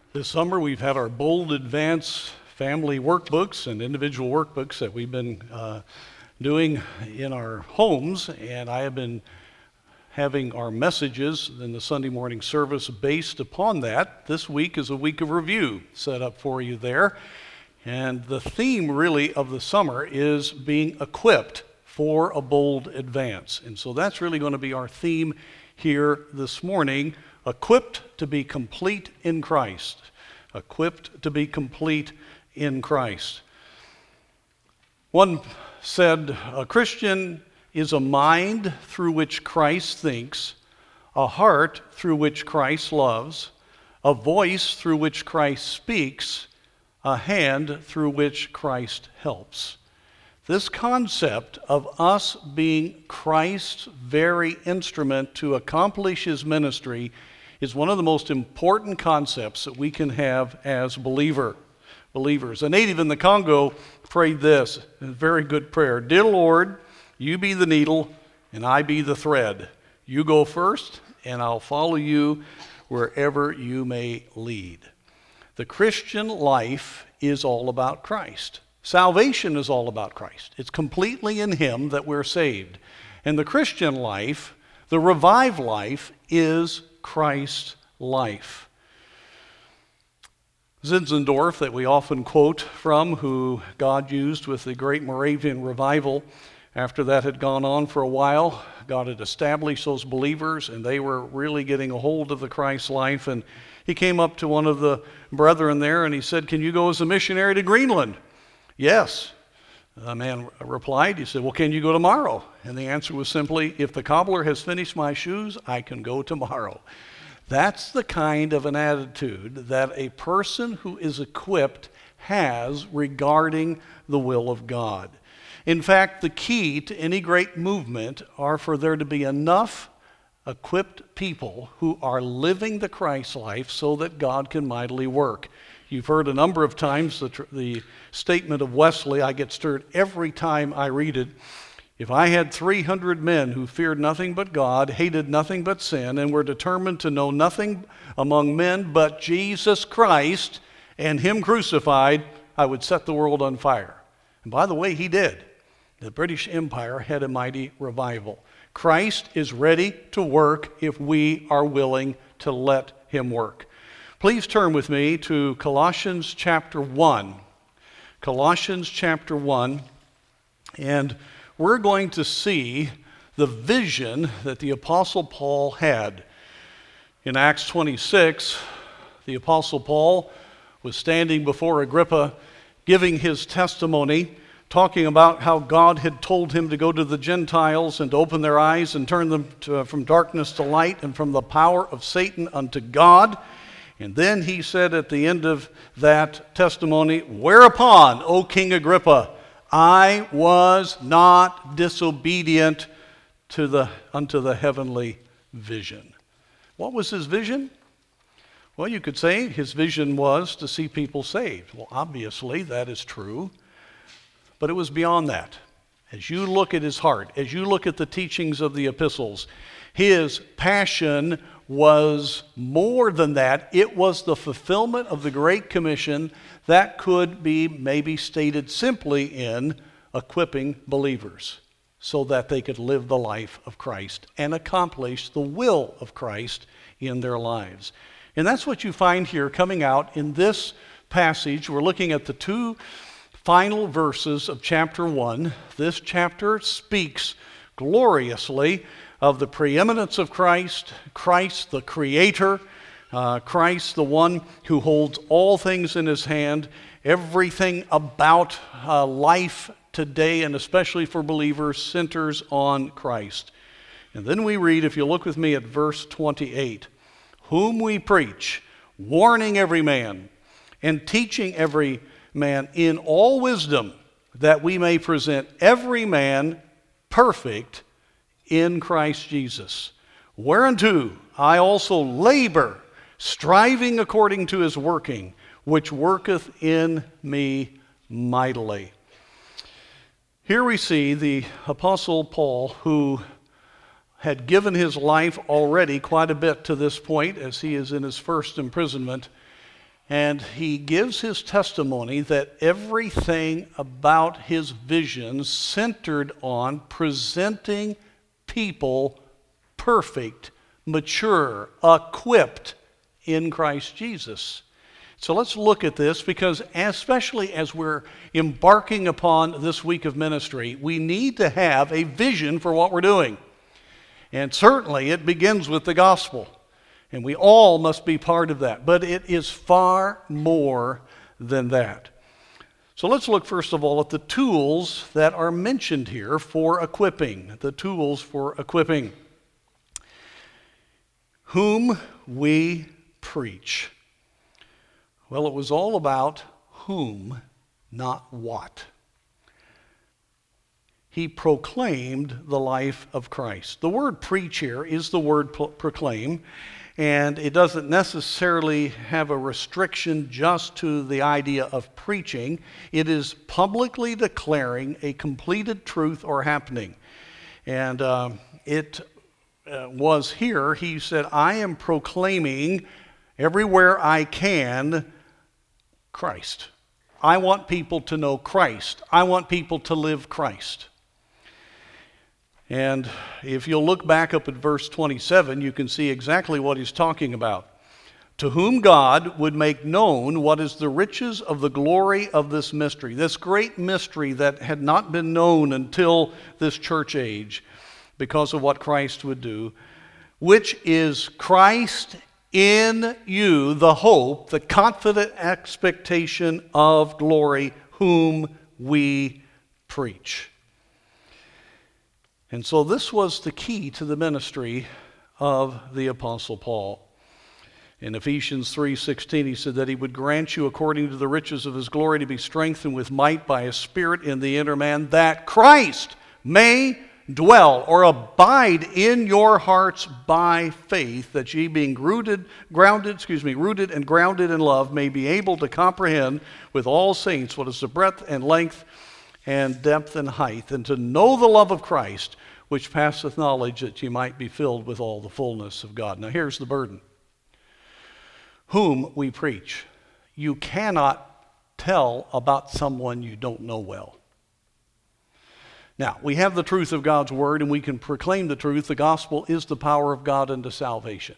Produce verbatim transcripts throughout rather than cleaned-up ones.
This summer we've had our Bold Advance family workbooks and individual workbooks that we've been uh, doing in our homes, and I have been having our messages in the Sunday morning service based upon that. This week is a week of review set up for you there, and the theme really of the summer is being equipped for a bold advance, and so that's really going to be our theme here this morning. Equipped to be complete in Christ. Equipped to be complete in Christ. One said, a Christian is a mind through which Christ thinks, a heart through which Christ loves, a voice through which Christ speaks, a hand through which Christ helps. This concept of us being Christ's very instrument to accomplish his ministry is one of the most important concepts that we can have as believer, believers. A native in the Congo prayed this, a very good prayer. Dear Lord, you be the needle and I be the thread. You go first and I'll follow you wherever you may lead. The Christian life is all about Christ. Salvation is all about Christ. It's completely in him that we're saved. And the Christian life, the revived life, is Christ's life. Zinzendorf, that we often quote from, who God used with the great Moravian revival, after that had gone on for a while, God had established those believers and they were really getting a hold of the Christ life. And he came up to one of the brethren there and he said, "Can you go as a missionary to Greenland?" "Yes." The man replied, he said, "Well, can you go tomorrow?" And the answer was simply, "If the cobbler has finished my shoes, I can go tomorrow." That's the kind of an attitude that a person who is equipped has regarding the will of God. In fact, the key to any great movement are for there to be enough equipped people who are living the Christ life so that God can mightily work. You've heard a number of times the, tr- the statement of Wesley. I get stirred every time I read it. If I had three hundred men who feared nothing but God, hated nothing but sin, and were determined to know nothing among men but Jesus Christ and him crucified, I would set the world on fire. And by the way, he did. The British Empire had a mighty revival. Christ is ready to work if we are willing to let him work. Please turn with me to Colossians chapter one. Colossians chapter one, and we're going to see the vision that the Apostle Paul had. In Acts twenty-six, the Apostle Paul was standing before Agrippa giving his testimony, talking about how God had told him to go to the Gentiles and to open their eyes and turn them to, from darkness to light and from the power of Satan unto God. And then he said at the end of that testimony, "Whereupon, O King Agrippa, I was not disobedient to the unto the heavenly vision." What was his vision? Well, you could say his vision was to see people saved. Well, obviously that is true, but it was beyond that. As you look at his heart, as you look at the teachings of the epistles, his passion was more than that. It was the fulfillment of the Great Commission that could be maybe stated simply in equipping believers so that they could live the life of Christ and accomplish the will of Christ in their lives. And that's what you find here coming out in this passage. We're looking at the two final verses of chapter one. This chapter speaks gloriously of the preeminence of Christ, Christ the Creator, uh, Christ the one who holds all things in his hand. Everything about uh, life today, and especially for believers, centers on Christ. And then we read, if you look with me at verse twenty-eight, "Whom we preach, warning every man, and teaching every man in all wisdom, that we may present every man perfect in Christ Jesus. Whereunto I also labor, striving according to his working, which worketh in me mightily." Here we see the Apostle Paul, who had given his life already quite a bit to this point, as he is in his first imprisonment, And he gives his testimony that everything about his vision centered on presenting people perfect, mature, equipped in Christ Jesus. So let's look at this, because especially as we're embarking upon this week of ministry, we need to have a vision for what we're doing. And certainly it begins with the gospel. And we all must be part of that. But it is far more than that. So let's look first of all at the tools that are mentioned here for equipping. The tools for equipping. Whom we preach. Well, it was all about whom, not what. He proclaimed the life of Christ. The word preach here is the word pro- proclaim. And it doesn't necessarily have a restriction just to the idea of preaching. It is publicly declaring a completed truth or happening. And uh, it uh, was here, he said, I am proclaiming everywhere I can Christ. I want people to know Christ. I want people to live Christ. And if you'll look back up at verse twenty-seven, you can see exactly what he's talking about. To whom God would make known what is the riches of the glory of this mystery, this great mystery that had not been known until this church age because of what Christ would do, which is Christ in you, the hope, the confident expectation of glory, whom we preach. And so this was the key to the ministry of the Apostle Paul. In Ephesians three sixteen, he said that he would grant you according to the riches of his glory to be strengthened with might by his Spirit in the inner man, that Christ may dwell or abide in your hearts by faith, that ye being rooted, grounded, excuse me, rooted and grounded in love, may be able to comprehend with all saints what is the breadth and length and depth and height, and to know the love of Christ, which passeth knowledge, that ye might be filled with all the fullness of God. Now here's the burden. Whom we preach. You cannot tell about someone you don't know well. Now, we have the truth of God's word, and we can proclaim the truth. The gospel is the power of God unto salvation.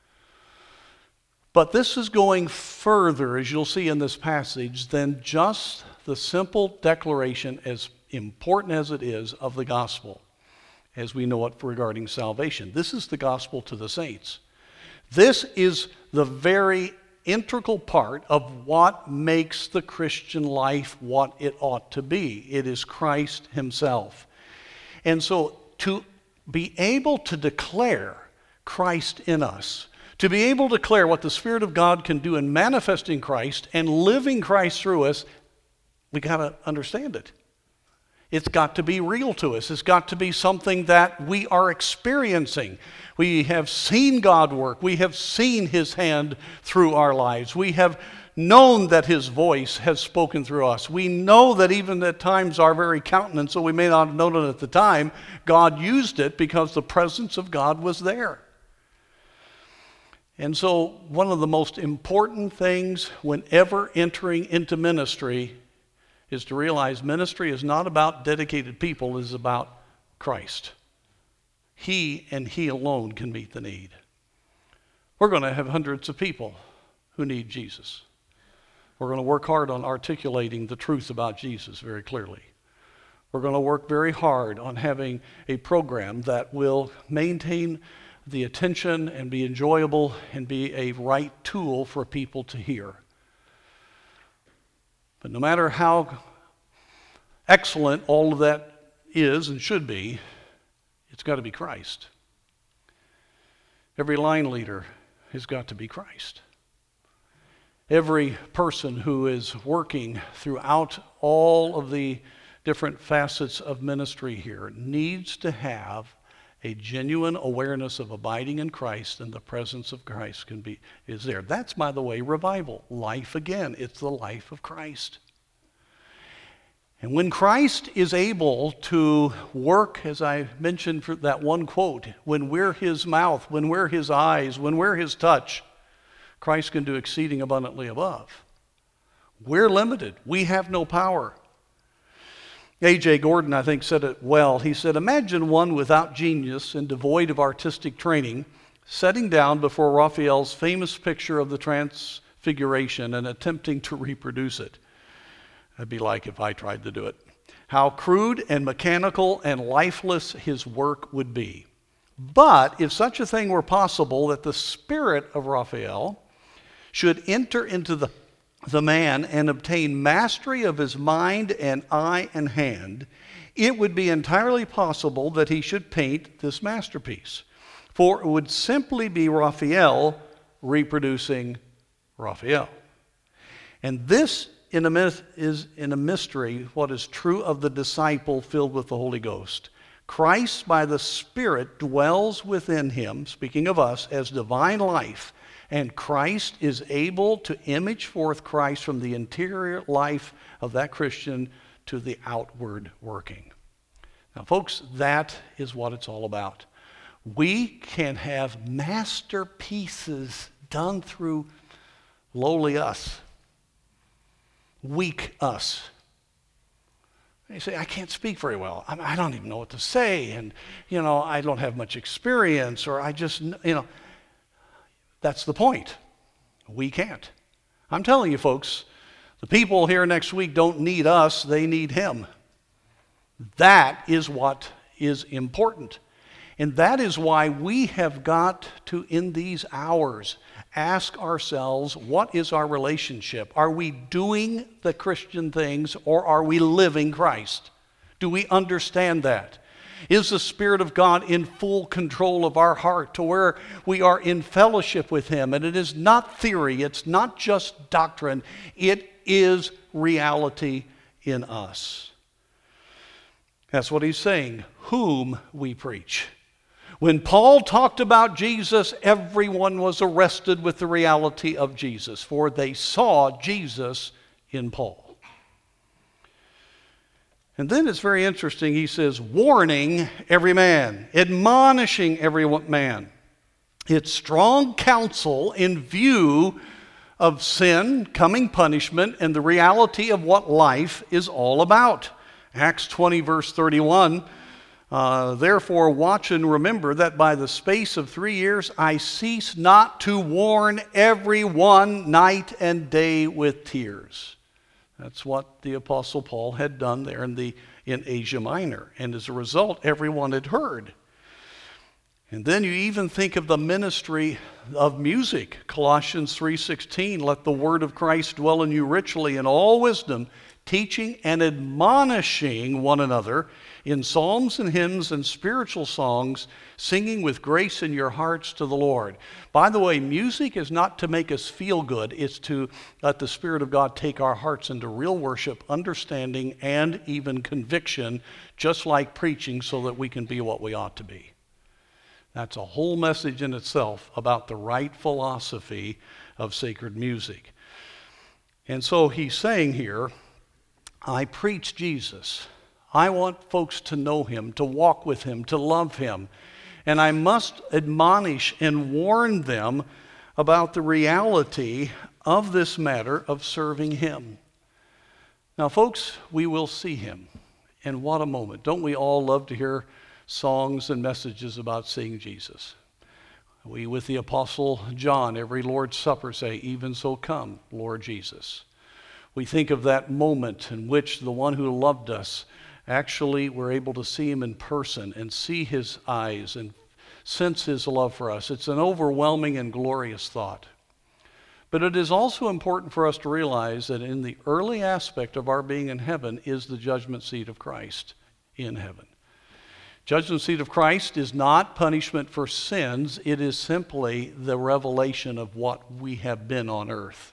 But this is going further, as you'll see in this passage, than just the simple declaration, as important as it is, of the gospel, as we know it regarding salvation. This is the gospel to the saints. This is the very integral part of what makes the Christian life what it ought to be. It is Christ himself. And so to be able to declare Christ in us, to be able to declare what the Spirit of God can do in manifesting Christ and living Christ through us, we got to understand it. It's got to be real to us. It's got to be something that we are experiencing. We have seen God work. We have seen his hand through our lives. We have known that his voice has spoken through us. We know that even at times our very countenance, so we may not have known it at the time, God used it because the presence of God was there. And so one of the most important things whenever entering into ministry is to realize ministry is not about dedicated people, it is about Christ. He and he alone can meet the need. We're going to have hundreds of people who need Jesus. We're going to work hard on articulating the truth about Jesus very clearly. We're going to work very hard on having a program that will maintain the attention and be enjoyable and be a right tool for people to hear. But no matter how excellent all of that is and should be, it's got to be Christ. Every line leader has got to be Christ. Every person who is working throughout all of the different facets of ministry here needs to have a genuine awareness of abiding in Christ, and the presence of Christ can be is there. That's, by the way, revival. Life again. It's the life of Christ. And when Christ is able to work, as I mentioned for that one quote, when we're his mouth, when we're his eyes, when we're his touch, Christ can do exceeding abundantly above. We're limited. We have no power. A J Gordon, I think, said it well. He said, imagine one without genius and devoid of artistic training sitting down before Raphael's famous picture of the Transfiguration and attempting to reproduce it. That'd be like if I tried to do it. How crude and mechanical and lifeless his work would be. But if such a thing were possible, that the spirit of Raphael should enter into the, the man and obtain mastery of his mind and eye and hand, it would be entirely possible that he should paint this masterpiece. For it would simply be Raphael reproducing Raphael. And this in a myth is in a mystery what is true of the disciple filled with the Holy Ghost. Christ by the Spirit dwells within him, speaking of us, as divine life, and Christ is able to image forth Christ from the interior life of that Christian to the outward working. Now, folks, that is what it's all about. We can have masterpieces done through lowly us, weak us. You say, I can't speak very well. I don't even know what to say. And, you know, I don't have much experience, or I just, you know. That's the point. We can't. I'm telling you, folks, the people here next week don't need us. They need him. That is what is important. And that is why we have got to, in these hours, ask ourselves, what is our relationship? Are we doing the Christian things, or are we living Christ? Do we understand that? Is the Spirit of God in full control of our heart to where we are in fellowship with him? And it is not theory, it's not just doctrine, it is reality in us. That's what he's saying, whom we preach. When Paul talked about Jesus, everyone was arrested with the reality of Jesus, for they saw Jesus in Paul. And then it's very interesting, he says, warning every man, admonishing every man. It's strong counsel in view of sin, coming punishment, and the reality of what life is all about. Acts twenty, verse thirty-one, uh, therefore watch and remember that by the space of three years I cease not to warn every one night and day with tears. That's what the Apostle Paul had done there in, the, in Asia Minor. And as a result, everyone had heard. And then you even think of the ministry of music. Colossians three sixteen, let the word of Christ dwell in you richly in all wisdom, teaching and admonishing one another in psalms and hymns and spiritual songs, singing with grace in your hearts to the Lord. By the way, music is not to make us feel good. It's to let the Spirit of God take our hearts into real worship, understanding, and even conviction, just like preaching, so that we can be what we ought to be. That's a whole message in itself about the right philosophy of sacred music. And so he's saying here, I preach Jesus. I want folks to know him, to walk with him, to love him. And I must admonish and warn them about the reality of this matter of serving him. Now, folks, we will see him. And what a moment. Don't we all love to hear songs and messages about seeing Jesus? We, with the Apostle John, every Lord's Supper say, even so come, Lord Jesus. We think of that moment in which the one who loved us actually were able to see him in person and see his eyes and sense his love for us. It's an overwhelming and glorious thought. But it is also important for us to realize that in the early aspect of our being in heaven is the judgment seat of Christ in heaven. Judgment seat of Christ is not punishment for sins. It is simply the revelation of what we have been on earth.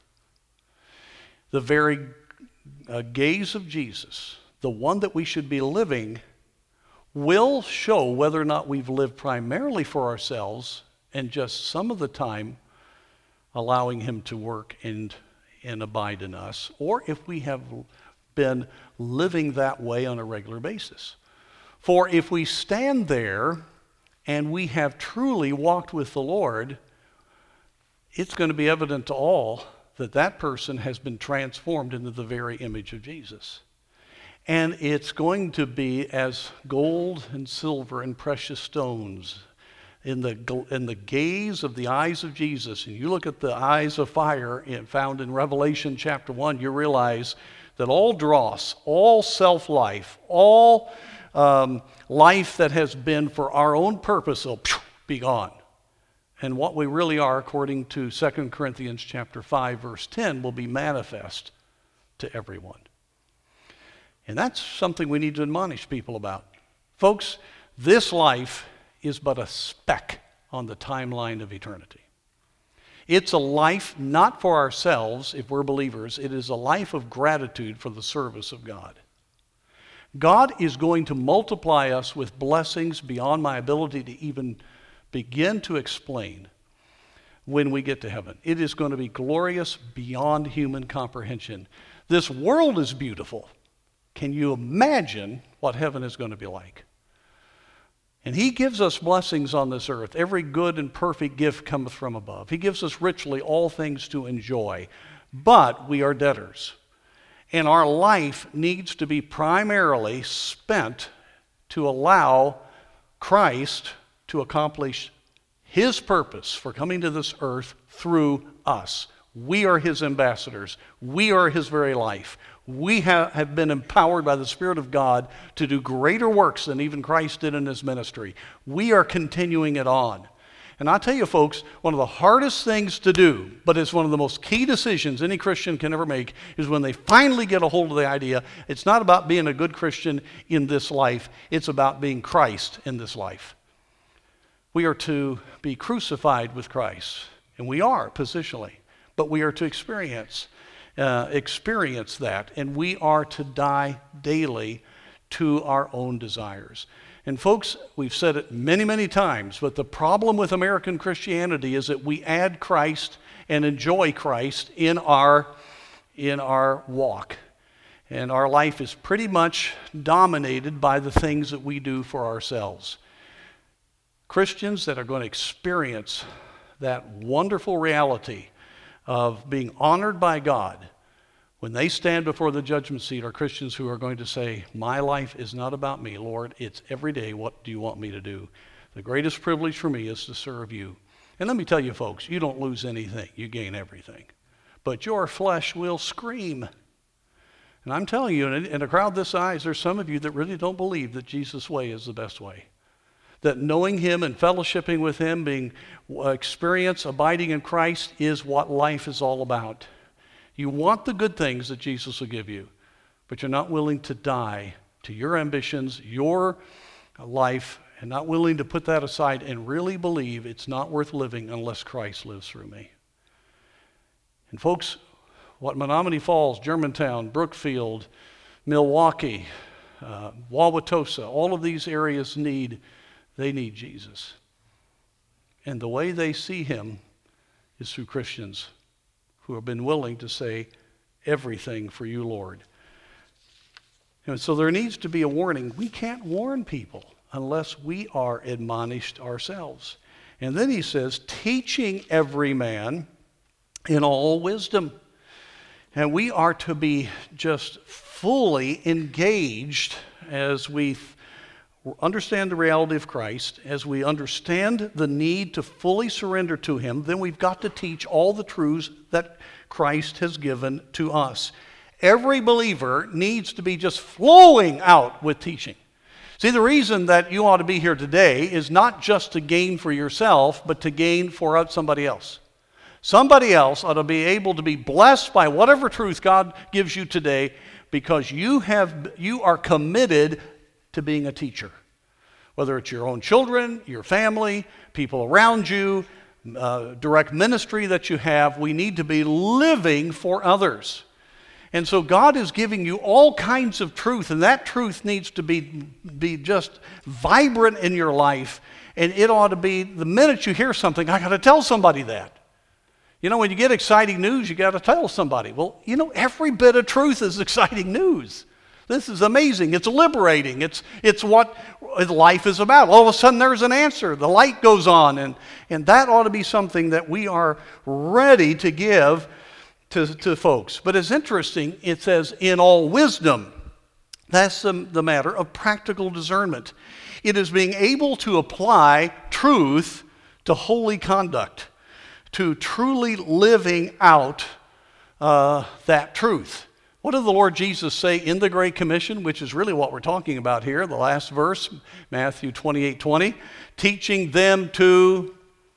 The very uh, gaze of Jesus, the one that we should be living, will show whether or not we've lived primarily for ourselves and just some of the time allowing him to work and, and abide in us, or if we have been living that way on a regular basis. For if we stand there and we have truly walked with the Lord, it's going to be evident to all that that person has been transformed into the very image of Jesus. And it's going to be as gold and silver and precious stones in the, in the gaze of the eyes of Jesus. And you look at the eyes of fire found in Revelation chapter one, you realize that all dross, all self-life, all um, life that has been for our own purpose will be gone. And what we really are, according to Second Corinthians chapter five, verse ten, will be manifest to everyone. And that's something we need to admonish people about. Folks, this life is but a speck on the timeline of eternity. It's a life not for ourselves, if we're believers. It is a life of gratitude for the service of God. God is going to multiply us with blessings beyond my ability to even begin to explain when we get to heaven. It is going to be glorious beyond human comprehension. This world is beautiful. Can you imagine what heaven is going to be like? And he gives us blessings on this earth. Every good and perfect gift cometh from above. He gives us richly all things to enjoy. But we are debtors. And our life needs to be primarily spent to allow Christ to accomplish his purpose for coming to this earth through us. We are his ambassadors. We are his very life. We ha- have been empowered by the Spirit of God to do greater works than even Christ did in his ministry. We are continuing it on. And I tell you, folks, one of the hardest things to do, but it's one of the most key decisions any Christian can ever make, is when they finally get a hold of the idea, it's not about being a good Christian in this life, it's about being Christ in this life. We are to be crucified with Christ, and we are positionally, but we are to experience Uh, experience that, and we are to die daily to our own desires. And folks, we've said it many, many times, but the problem with American Christianity is that we add Christ and enjoy Christ in our, in our walk. And our life is pretty much dominated by the things that we do for ourselves. Christians that are going to experience that wonderful reality of being honored by God, when they stand before the judgment seat, are Christians who are going to say, my life is not about me, Lord. It's every day, what do you want me to do? The greatest privilege for me is to serve you. And let me tell you, folks, you don't lose anything. You gain everything. But your flesh will scream. And I'm telling you, in a crowd this size, there's some of you that really don't believe that Jesus' way is the best way. That knowing him and fellowshipping with him, being uh, experience, abiding in Christ is what life is all about. You want the good things that Jesus will give you, but you're not willing to die to your ambitions, your life, and not willing to put that aside and really believe it's not worth living unless Christ lives through me. And folks, what Menominee Falls, Germantown, Brookfield, Milwaukee, uh, Wauwatosa, all of these areas need They need Jesus. And the way they see him is through Christians who have been willing to say, everything for you, Lord. And so there needs to be a warning. We can't warn people unless we are admonished ourselves. And then he says, teaching every man in all wisdom. And we are to be just fully engaged as we understand the reality of Christ, as we understand the need to fully surrender to him. Then we've got to teach all the truths that Christ has given to us. Every believer needs to be just flowing out with teaching. See, the reason that you ought to be here today is not just to gain for yourself, but to gain for somebody else. Somebody else ought to be able to be blessed by whatever truth God gives you today, because you have you are committed to being a teacher. Whether it's your own children, your family, people around you, uh, direct ministry that you have, we need to be living for others. And so God is giving you all kinds of truth, and that truth needs to be, be just vibrant in your life. And it ought to be, the minute you hear something, I got to tell somebody that. You know, when you get exciting news, you got to tell somebody. Well, you know, every bit of truth is exciting news. This is amazing. It's liberating. It's, it's what life is about. All of a sudden there's an answer. The light goes on, and, and that ought to be something that we are ready to give to, to folks. But it's interesting, it says, in all wisdom. That's the, the matter of practical discernment. It is being able to apply truth to holy conduct, to truly living out uh, that truth. What did the Lord Jesus say in the Great Commission, which is really what we're talking about here, the last verse, Matthew twenty-eight twenty, teaching them to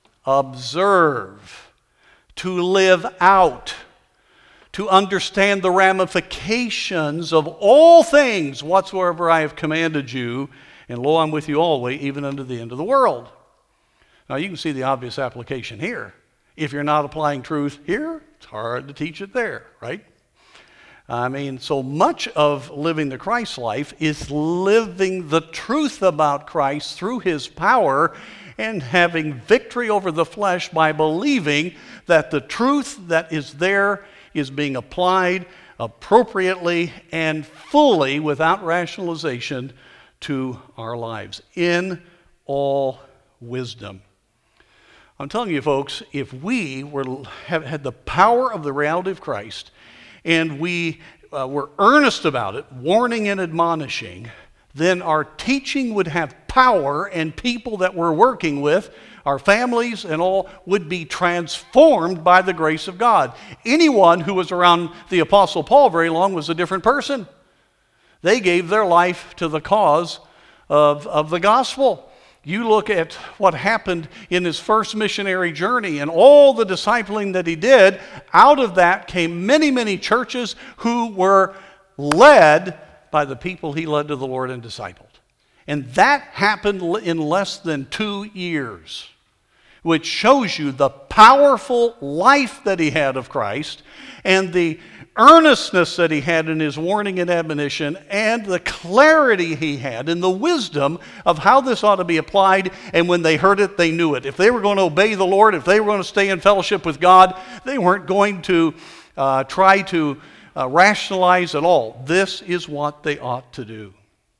observe, to live out, to understand the ramifications of all things whatsoever I have commanded you, and lo, I'm with you always, even unto the end of the world. Now you can see the obvious application here. If you're not applying truth here, it's hard to teach it there, right? I mean, so much of living the Christ life is living the truth about Christ through his power and having victory over the flesh by believing that the truth that is there is being applied appropriately and fully without rationalization to our lives in all wisdom. I'm telling you, folks, if we were have had the power of the reality of Christ, and we uh, were earnest about it, warning and admonishing, then our teaching would have power, and people that we're working with, our families and all, would be transformed by the grace of God. Anyone who was around the Apostle Paul very long was a different person. They gave their life to the cause of, of the gospel. You look at what happened in his first missionary journey and all the discipling that he did. Out of that came many, many churches who were led by the people he led to the Lord and discipled. And that happened in less than two years, which shows you the powerful life that he had of Christ and the earnestness that he had in his warning and admonition and the clarity he had and the wisdom of how this ought to be applied. And when they heard it, they knew it. If they were going to obey the Lord, if they were going to stay in fellowship with God, they weren't going to uh, try to uh, rationalize at all. This is what they ought to do.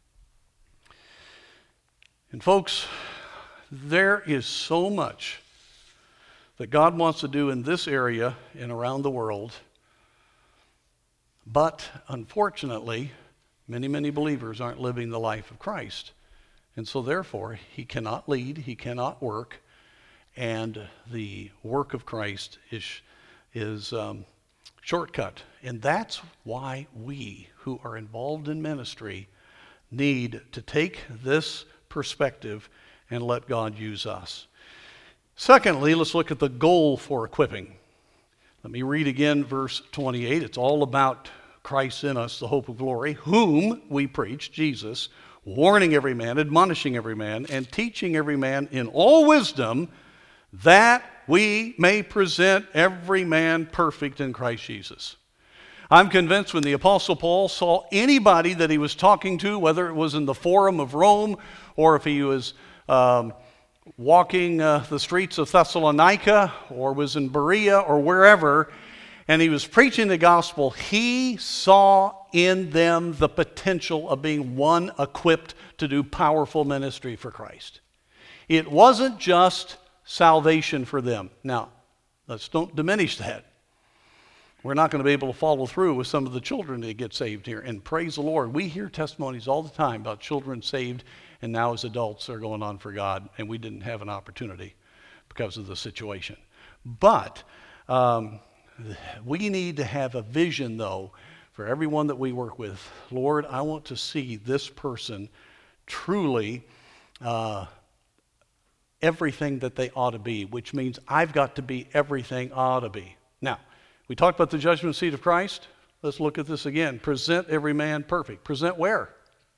And folks, there is so much that God wants to do in this area and around the world. But unfortunately, many, many believers aren't living the life of Christ. And so therefore, he cannot lead, he cannot work, and the work of Christ is, is um, shortcut. And that's why we who are involved in ministry need to take this perspective and let God use us. Secondly, let's look at the goal for equipping. Let me read again verse twenty-eight. It's all about Christ in us, the hope of glory, whom we preach, Jesus, warning every man, admonishing every man, and teaching every man in all wisdom, that we may present every man perfect in Christ Jesus. I'm convinced when the Apostle Paul saw anybody that he was talking to, whether it was in the Forum of Rome or if he was um, walking uh, the streets of Thessalonica or was in Berea or wherever, and he was preaching the gospel, he saw in them the potential of being one equipped to do powerful ministry for Christ. It wasn't just salvation for them. Now, let's don't diminish that. We're not going to be able to follow through with some of the children that get saved here. And praise the Lord, we hear testimonies all the time about children saved, and now as adults they're going on for God, and we didn't have an opportunity because of the situation. But um, we need to have a vision, though, for everyone that we work with. Lord, I want to see this person truly uh, everything that they ought to be, which means I've got to be everything I ought to be. Now, we talked about the judgment seat of Christ. Let's look at this again. Present every man perfect. Present where?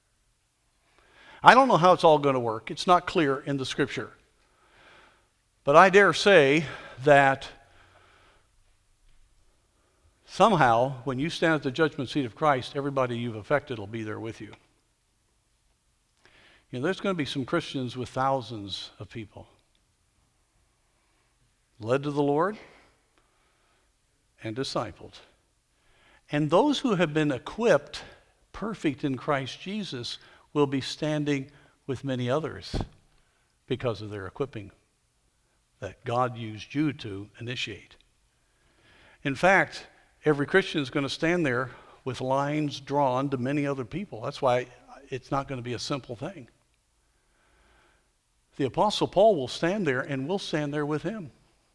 I don't know how it's all going to work. It's not clear in the Scripture. But I dare say that somehow, when you stand at the judgment seat of Christ, everybody you've affected will be there with you. You know, there's going to be some Christians with thousands of people led to the Lord and discipled. And those who have been equipped, perfect in Christ Jesus, will be standing with many others because of their equipping that God used you to initiate. In fact, every Christian is going to stand there with lines drawn to many other people. That's why it's not going to be a simple thing. The Apostle Paul will stand there, and we'll stand there with him.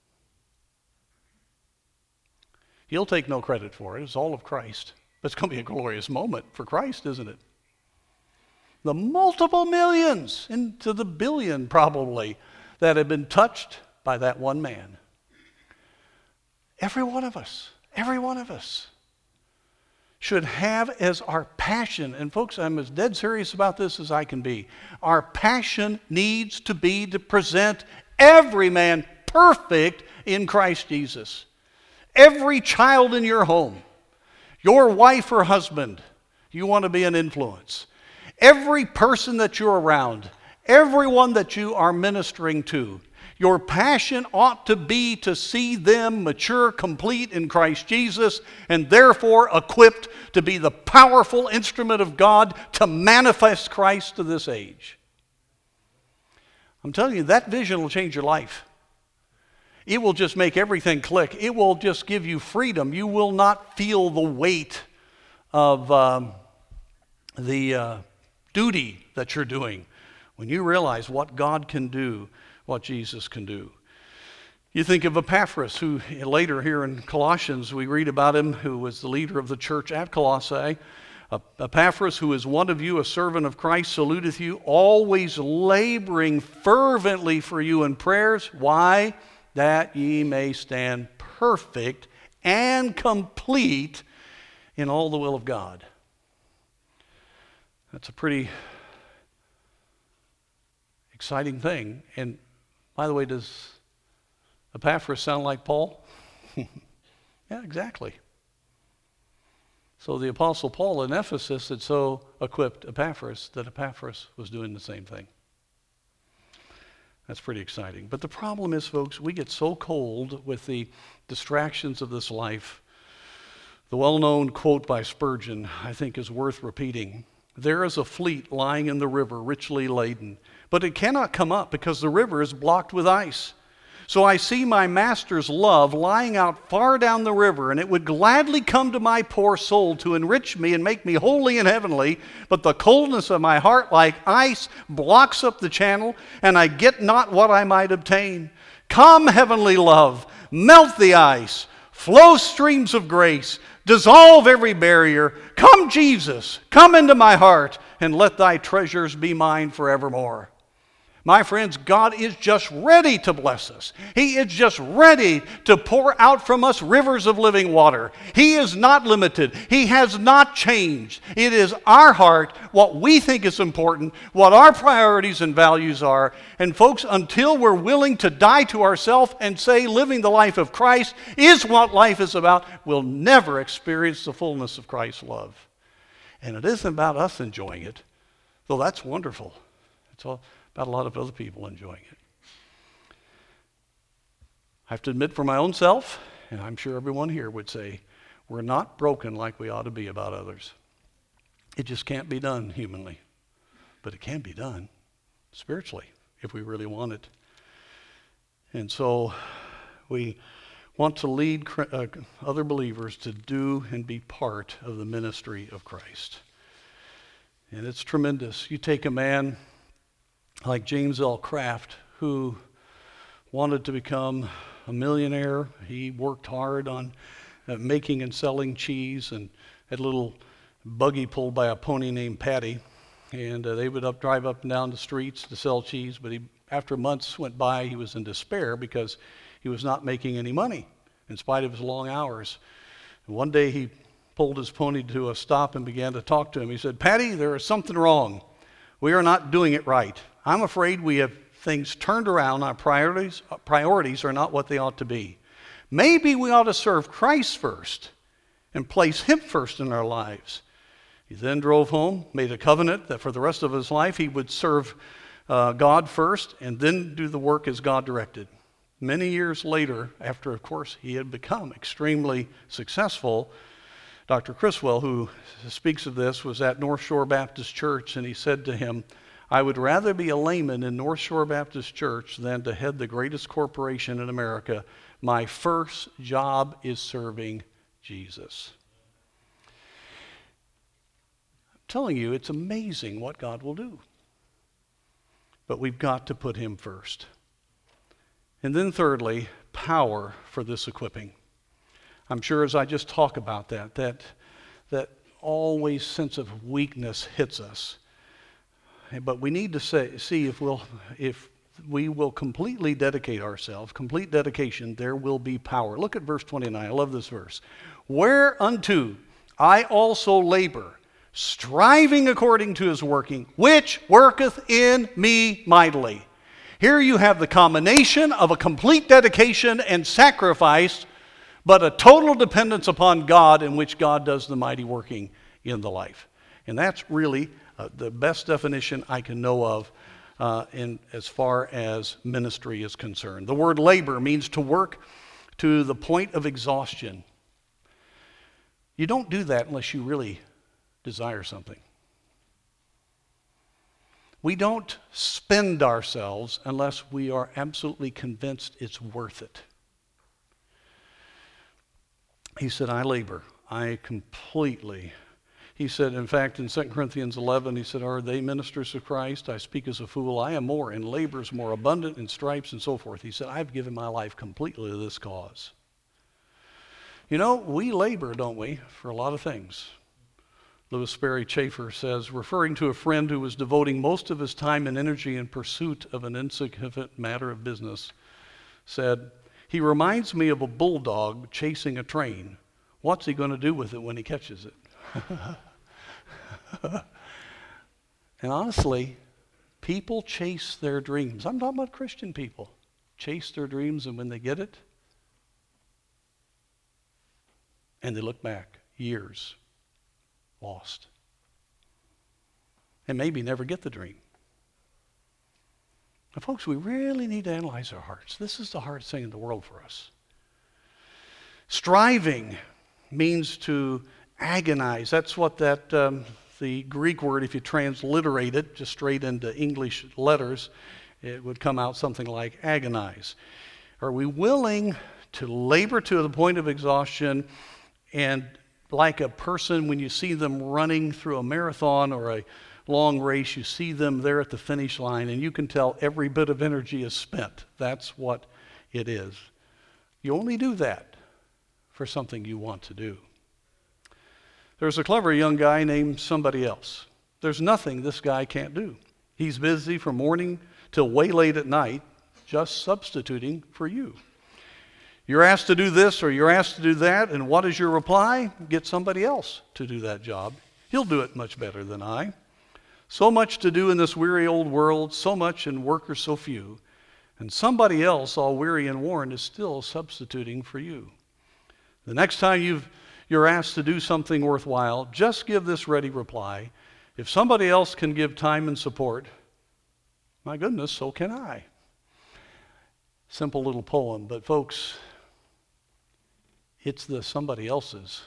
He'll take no credit for it. It's all of Christ. But it's going to be a glorious moment for Christ, isn't it? The multiple millions, into the billion probably, that have been touched by that one man. Every one of us, every one of us should have as our passion, and folks, I'm as dead serious about this as I can be, our passion needs to be to present every man perfect in Christ Jesus. Every child in your home, your wife or husband, you want to be an influence. Every person that you're around, everyone that you are ministering to, your passion ought to be to see them mature, complete in Christ Jesus, and therefore equipped to be the powerful instrument of God to manifest Christ to this age. I'm telling you, that vision will change your life. It will just make everything click. It will just give you freedom. You will not feel the weight of um, the uh, duty that you're doing when you realize what God can do, what Jesus can do. You think of Epaphras, who later here in Colossians we read about him, who was the leader of the church at Colossae. Epaphras, who is one of you, a servant of Christ, saluteth you, always laboring fervently for you in prayers. Why? That ye may stand perfect and complete in all the will of God. That's a pretty exciting thing. And by the way, does Epaphras sound like Paul? Yeah, exactly. So the Apostle Paul in Ephesus had so equipped Epaphras that Epaphras was doing the same thing. That's pretty exciting. But the problem is, folks, we get so cold with the distractions of this life. The well-known quote by Spurgeon, I think, is worth repeating. There is a fleet lying in the river, richly laden, but it cannot come up because the river is blocked with ice. So I see my master's love lying out far down the river, and it would gladly come to my poor soul to enrich me and make me holy and heavenly, but the coldness of my heart like ice blocks up the channel, and I get not what I might obtain. Come, heavenly love, melt the ice, flow streams of grace, dissolve every barrier. Come, Jesus, come into my heart, and let thy treasures be mine forevermore. My friends, God is just ready to bless us. He is just ready to pour out from us rivers of living water. He is not limited. He has not changed. It is our heart, what we think is important, what our priorities and values are. And folks, until we're willing to die to ourselves and say living the life of Christ is what life is about, we'll never experience the fullness of Christ's love. And it isn't about us enjoying it, though that's wonderful. It's all about a lot of other people enjoying it. I have to admit for my own self, and I'm sure everyone here would say, we're not broken like we ought to be about others. It just can't be done humanly. But it can be done spiritually if we really want it. And so we want to lead uh, other believers to do and be part of the ministry of Christ. And it's tremendous. You take a man like James L. Kraft, who wanted to become a millionaire. He worked hard on uh, making and selling cheese, and had a little buggy pulled by a pony named Patty. And uh, they would up, drive up and down the streets to sell cheese. But he, after months went by, he was in despair because he was not making any money in spite of his long hours. And one day he pulled his pony to a stop and began to talk to him. He said, "Patty, there is something wrong. We are not doing it right. I'm afraid we have things turned around. Our priorities, priorities are not what they ought to be. Maybe we ought to serve Christ first and place him first in our lives." He then drove home, made a covenant that for the rest of his life he would serve uh, God first and then do the work as God directed. Many years later, after, of course, he had become extremely successful, Doctor Criswell, who speaks of this, was at North Shore Baptist Church, and he said to him, I would rather be a layman in North Shore Baptist Church than to head the greatest corporation in America. My first job is serving Jesus. I'm telling you, it's amazing what God will do. But we've got to put him first. And then thirdly, power for this equipping. I'm sure as I just talk about that, that, that always sense of weakness hits us. But we need to say, see if we'll, if we will completely dedicate ourselves, complete dedication, there will be power. Look at verse twenty-nine. I love this verse. Whereunto I also labor, striving according to his working, which worketh in me mightily. Here you have the combination of a complete dedication and sacrifice, but a total dependence upon God in which God does the mighty working in the life. And that's really uh, the best definition I can know of uh, in as far as ministry is concerned. The word labor means to work to the point of exhaustion. You don't do that unless you really desire something. We don't spend ourselves unless we are absolutely convinced it's worth it. He said, I labor. I completely. He said, in fact, in Second Corinthians eleven, he said, are they ministers of Christ? I speak as a fool. I am more, in labors more abundant, in stripes and so forth. He said, I've given my life completely to this cause. You know, we labor, don't we, for a lot of things. Louis Sperry Chafer says, referring to a friend who was devoting most of his time and energy in pursuit of an insignificant matter of business, said, he reminds me of a bulldog chasing a train. What's he going to do with it when he catches it? And honestly, people chase their dreams. I'm talking about Christian people. Chase their dreams, and when they get it, and they look back, years lost. And maybe never get the dream. Now, folks, we really need to analyze our hearts. This is the hardest thing in the world for us. Striving means to agonize. That's what that, um, the Greek word, if you transliterate it just straight into English letters, it would come out something like agonize. Are we willing to labor to the point of exhaustion, and like a person when you see them running through a marathon or a long race, you see them there at the finish line and you can tell every bit of energy is spent. That's what it is. You only do that for something you want to do. There's a clever young guy named somebody else. There's nothing this guy can't do. He's busy from morning till way late at night just substituting for you. You're asked to do this or you're asked to do that, and what is your reply? Get somebody else to do that job. He'll do it much better than I. So much to do in this weary old world, so much and workers so few, and somebody else, all weary and worn, is still substituting for you. The next time you've, you're asked to do something worthwhile, just give this ready reply. If somebody else can give time and support, my goodness, so can I. Simple little poem, but folks, it's the somebody else's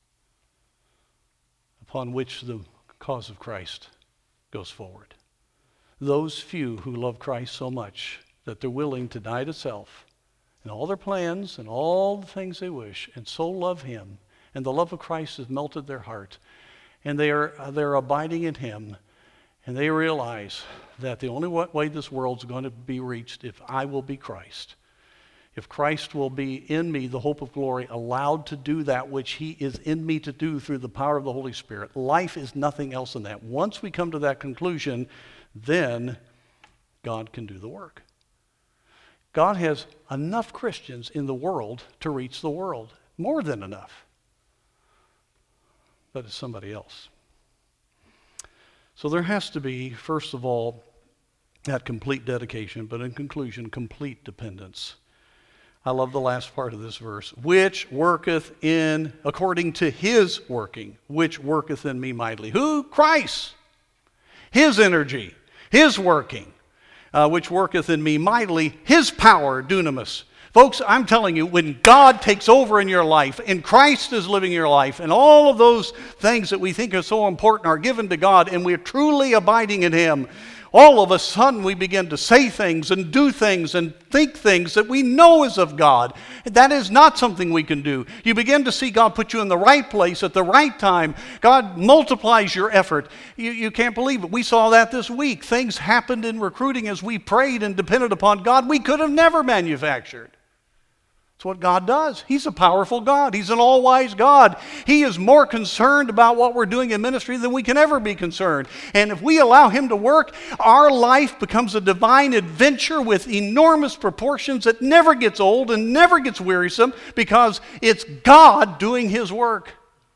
upon which the cause of Christ goes forward. Those few who love Christ so much that they're willing to die to self and all their plans and all the things they wish, and so love him, and the love of Christ has melted their heart, and they are they're abiding in him, and they realize that the only way this world's going to be reached if I will be Christ. If Christ will be in me, the hope of glory, allowed to do that which he is in me to do through the power of the Holy Spirit. Life is nothing else than that. Once we come to that conclusion, then God can do the work. God has enough Christians in the world to reach the world. More than enough. But it's somebody else. So there has to be, first of all, that complete dedication, but in conclusion, complete dependence. I love the last part of this verse. Which worketh in, according to his working, which worketh in me mightily. Who? Christ. His energy, his working, uh, which worketh in me mightily, his power, dunamis. Folks, I'm telling you, when God takes over in your life, and Christ is living your life, and all of those things that we think are so important are given to God, and we're truly abiding in him, all of a sudden we begin to say things and do things and think things that we know is of God. That is not something we can do. You begin to see God put you in the right place at the right time. God multiplies your effort. You, you can't believe it. We saw that this week. Things happened in recruiting as we prayed and depended upon God we could have never manufactured. It's what God does. He's a powerful God. He's an all-wise God. He is more concerned about what we're doing in ministry than we can ever be concerned. And if we allow Him to work, our life becomes a divine adventure with enormous proportions that never gets old and never gets wearisome because it's God doing His work.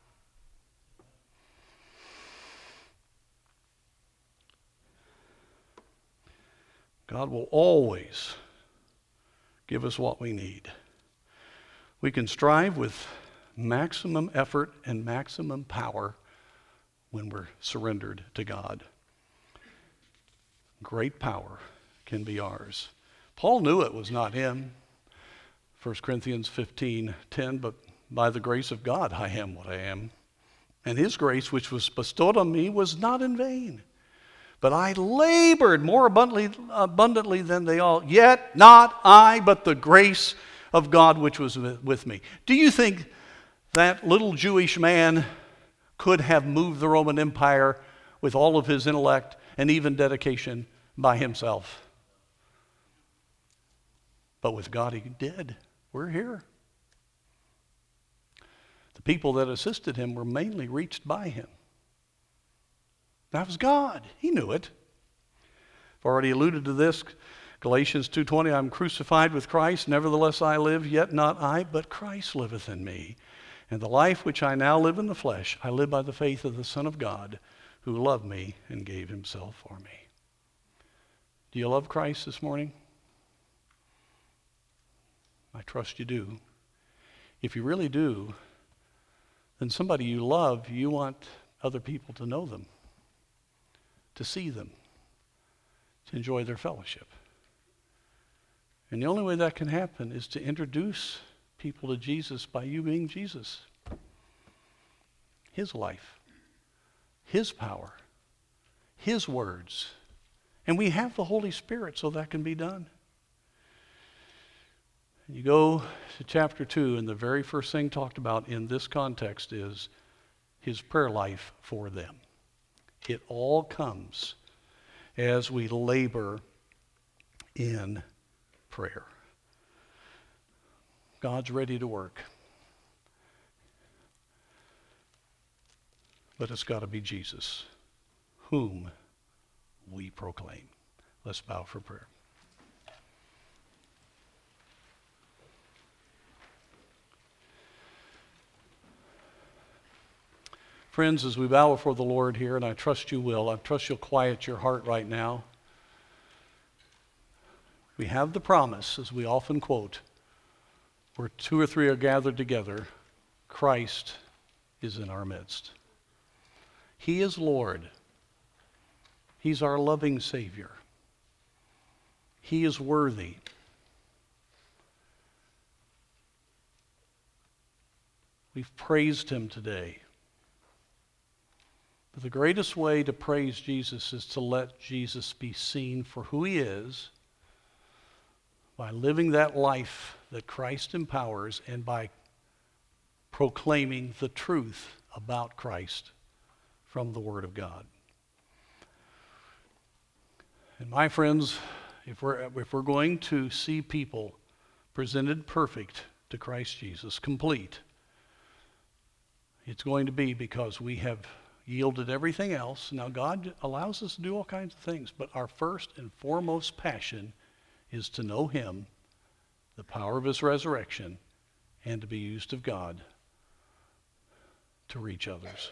God will always give us what we need. We can strive with maximum effort and maximum power when we're surrendered to God. Great power can be ours. Paul knew it was not him. First Corinthians fifteen ten, but by the grace of God I am what I am. And His grace which was bestowed on me was not in vain. But I labored more abundantly, abundantly than they all. Yet not I, but the grace of God which was with me. Do you think that little Jewish man could have moved the Roman Empire with all of his intellect and even dedication by himself? But with God he did. We're here. The people that assisted him were mainly reached by him. That was God. He knew it. I've already alluded to this. Galatians two twenty, I'm crucified with Christ, nevertheless I live, yet not I, but Christ liveth in me. And the life which I now live in the flesh, I live by the faith of the Son of God, who loved me and gave Himself for me. Do you love Christ this morning? I trust you do. If you really do, then somebody you love, you want other people to know them, to see them, to enjoy their fellowship. And the only way that can happen is to introduce people to Jesus by you being Jesus. His life, His power, His words. And we have the Holy Spirit so that can be done. You go to chapter two, and the very first thing talked about in this context is His prayer life for them. It all comes as we labor in prayer. God's ready to work. But it's got to be Jesus, whom we proclaim. Let's bow for prayer. Friends, as we bow before the Lord here, and I trust you will, I trust you'll quiet your heart right now. We have the promise, as we often quote, where two or three are gathered together, Christ is in our midst. He is Lord. He's our loving Savior. He is worthy. We've praised Him today. But the greatest way to praise Jesus is to let Jesus be seen for who He is, by living that life that Christ empowers and by proclaiming the truth about Christ from the Word of God. And my friends, if we're, if we're going to see people presented perfect to Christ Jesus, complete, it's going to be because we have yielded everything else. Now, God allows us to do all kinds of things, but our first and foremost passion is to know Him, the power of His resurrection, and to be used of God to reach others.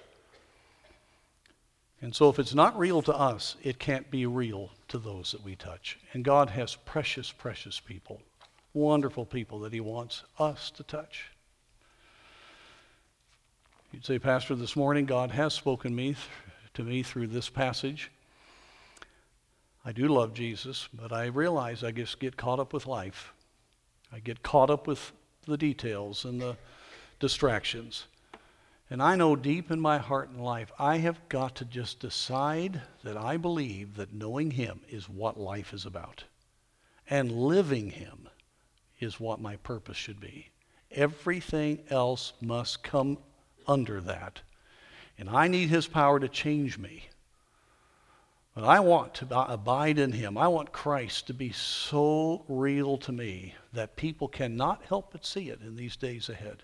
And so if it's not real to us, it can't be real to those that we touch. And God has precious, precious people, wonderful people that He wants us to touch. You'd say, Pastor, this morning God has spoken me th- to me through this passage. I do love Jesus, but I realize I just get caught up with life. I get caught up with the details and the distractions. And I know deep in my heart and life, I have got to just decide that I believe that knowing him is what life is about. And living him is what my purpose should be. Everything else must come under that. And I need his power to change me. But I want to abide in him. I want Christ to be so real to me that people cannot help but see it in these days ahead.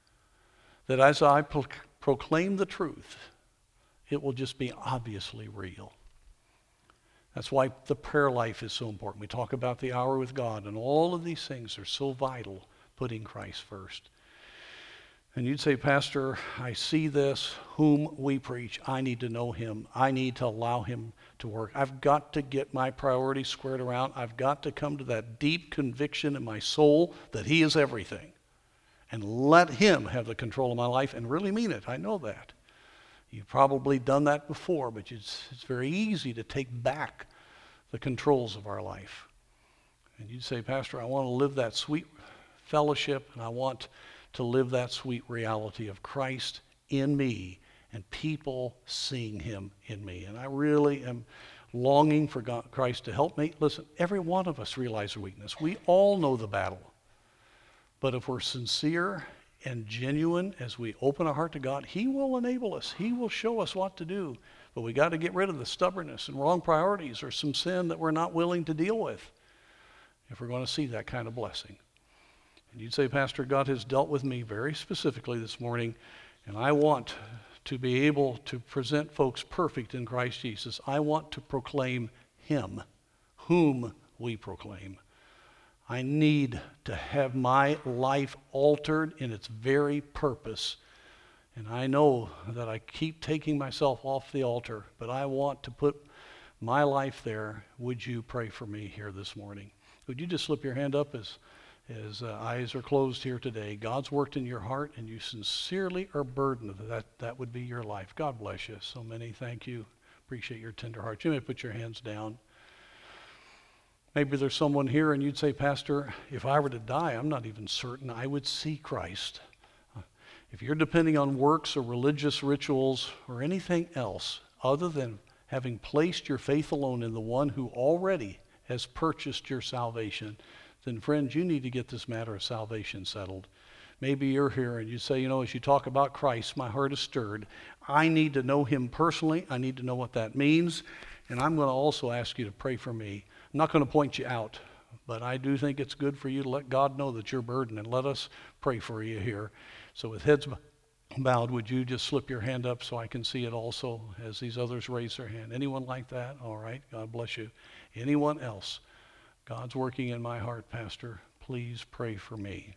That as I pro- proclaim the truth, it will just be obviously real. That's why the prayer life is so important. We talk about the hour with God, and all of these things are so vital, putting Christ first. And you'd say, Pastor, I see this, whom we preach. I need to know him. I need to allow him to work. I've got to get my priorities squared around. I've got to come to that deep conviction in my soul that he is everything. And let him have the control of my life and really mean it. I know that. You've probably done that before, but it's, it's very easy to take back the controls of our life. And you'd say, Pastor, I want to live that sweet fellowship, and I want to live that sweet reality of Christ in me and people seeing him in me. And I really am longing for God, Christ to help me. Listen, every one of us realize our weakness. We all know the battle. But if we're sincere and genuine as we open our heart to God, he will enable us. He will show us what to do. But we got to get rid of the stubbornness and wrong priorities or some sin that we're not willing to deal with if we're going to see that kind of blessing. And you'd say, Pastor, God has dealt with me very specifically this morning, and I want to be able to present folks perfect in Christ Jesus. I want to proclaim him, whom we proclaim. I need to have my life altered in its very purpose. And I know that I keep taking myself off the altar, but I want to put my life there. Would you pray for me here this morning? Would you just slip your hand up as As uh, eyes are closed here today? God's worked in your heart and you sincerely are burdened that that, that would be your life. God bless you. So many, thank you. Appreciate your tender heart. You may put your hands down. Maybe there's someone here and you'd say, Pastor, if I were to die, I'm not even certain I would see Christ. If you're depending on works or religious rituals or anything else other than having placed your faith alone in the one who already has purchased your salvation, then friends, you need to get this matter of salvation settled. Maybe you're here and you say, you know, as you talk about Christ, my heart is stirred. I need to know him personally. I need to know what that means. And I'm going to also ask you to pray for me. I'm not going to point you out, but I do think it's good for you to let God know that you're burdened, and let us pray for you here. So with heads bowed, would you just slip your hand up so I can see it also as these others raise their hand? Anyone like that? All right. God bless you. Anyone else? God's working in my heart, Pastor. Please pray for me.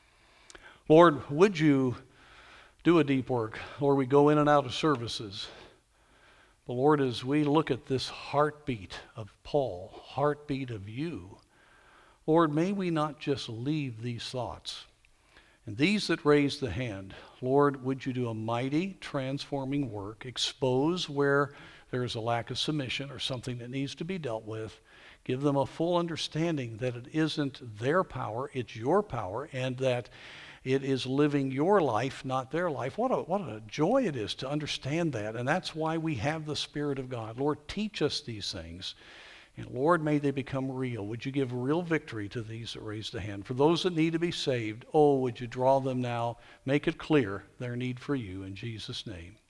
Lord, would you do a deep work? Lord, we go in and out of services. But Lord, as we look at this heartbeat of Paul, heartbeat of you, Lord, may we not just leave these thoughts. And these that raise the hand, Lord, would you do a mighty transforming work, expose where there is a lack of submission or something that needs to be dealt with. Give them a full understanding that it isn't their power, it's your power, and that it is living your life, not their life. What a, what a joy it is to understand that, and that's why we have the Spirit of God. Lord, teach us these things, and Lord, may they become real. Would you give real victory to these that raised a hand? For those that need to be saved, oh, would you draw them now, make it clear their need for you in Jesus' name.